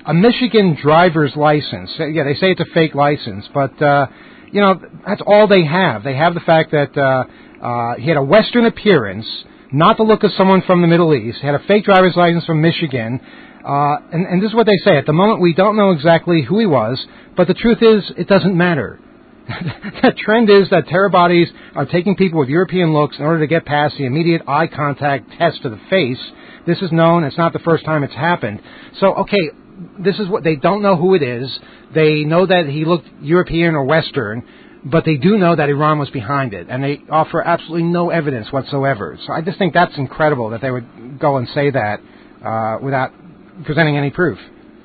a Michigan driver's license. Yeah, they say it's a fake license, but, uh, you know, that's all they have. They have the fact that uh, uh, he had a Western appearance, not the look of someone from the Middle East. He had a fake driver's license from Michigan. Uh, and, and this is what they say. At the moment, we don't know exactly who he was, but the truth is, it doesn't matter. The trend is that terror bodies are taking people with European looks in order to get past the immediate eye contact test to the face. This is known. It's not the first time it's happened. So, okay, this is what they don't know who it is. They know that he looked European or Western, but they do know that Iran was behind it, and they offer absolutely no evidence whatsoever. So I just think that's incredible that they would go and say that uh, without presenting any proof.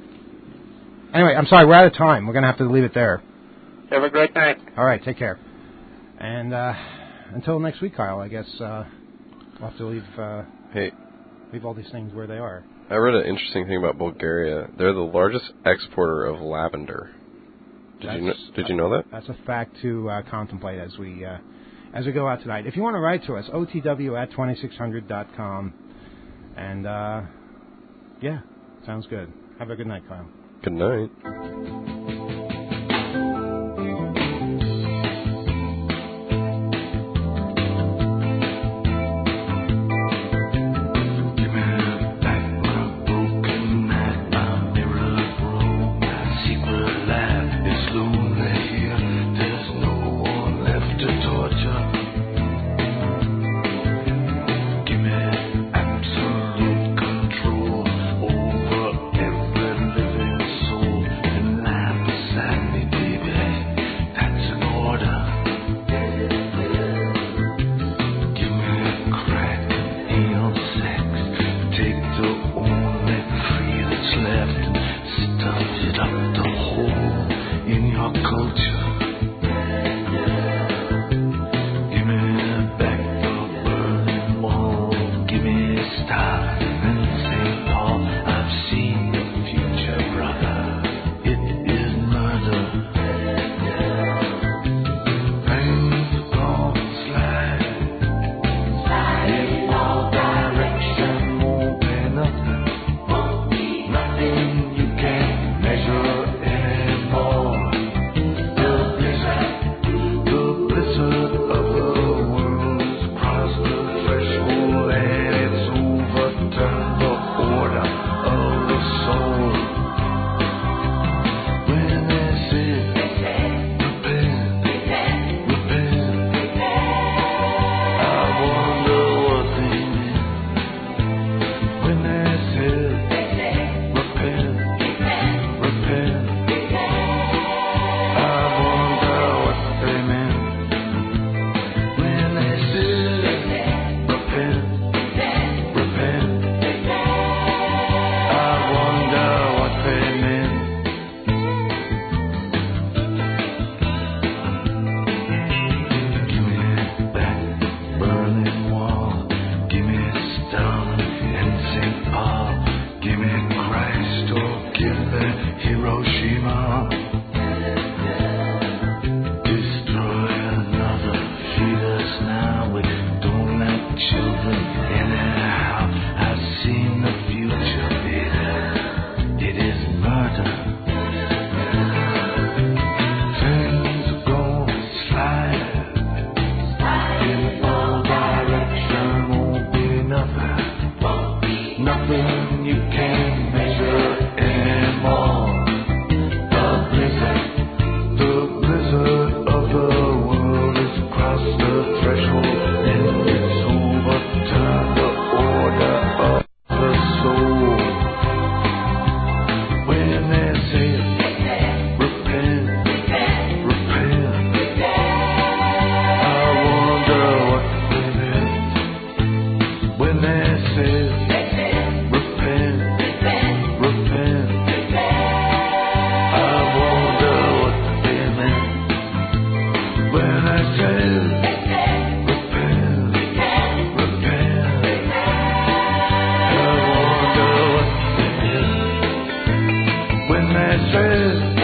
Anyway, I'm sorry, we're out of time. We're going to have to leave it there. Have a great night. All right, take care. And uh, until next week, Kyle, I guess uh, we'll have to leave, uh, hey. leave all these things where they are. I read an interesting thing about Bulgaria. They're the largest exporter of lavender. Did That's, you know, did you know that? That's a fact to uh, contemplate as we uh, as we go out tonight. If you want to write to us, O T W at twenty-six hundred dot com. And, uh, yeah, sounds good. Have a good night, Kyle. Good night. When they say